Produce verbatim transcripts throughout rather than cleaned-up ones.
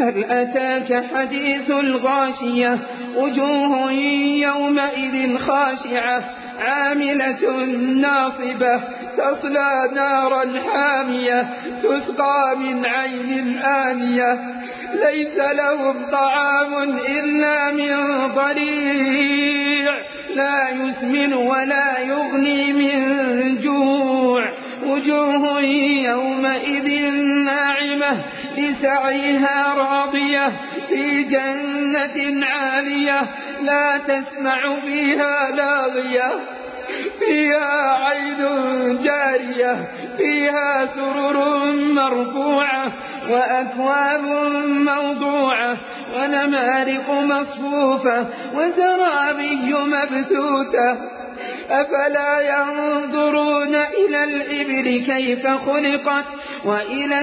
هل أتاك حديث الغاشية وجوه يومئذ خاشعة عاملة ناصبة تصلى نارا حامية تسقى من عين آنية ليس لهم طعام إلا من ضريع لا يسمن ولا يغني من جوع وجوه يومئذ ناعمة لسعيها راضية في جنة عالية لا تسمع فيها لاغية فيها عين جارية فيها سرر مرفوعة وأكواب موضوعة ونمارق مصفوفة وزرابي مبثوثة أفلا ينظرون إلى الإبل كيف خلقت وإلى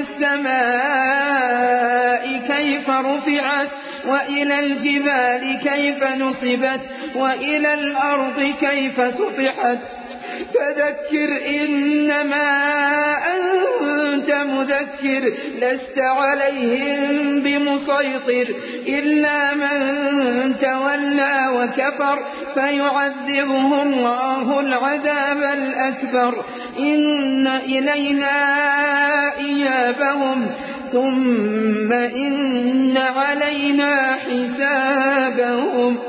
السماء كيف رفعت وإلى الجبال كيف نصبت وإلى الأرض كيف سطحت فذكر إنما أنت مذكر لست عليهم بمسيطر إلا من تولى وكفر فيعذبه الله العذاب الأكبر إن إلينا إيابهم ثم إن علينا حسابهم.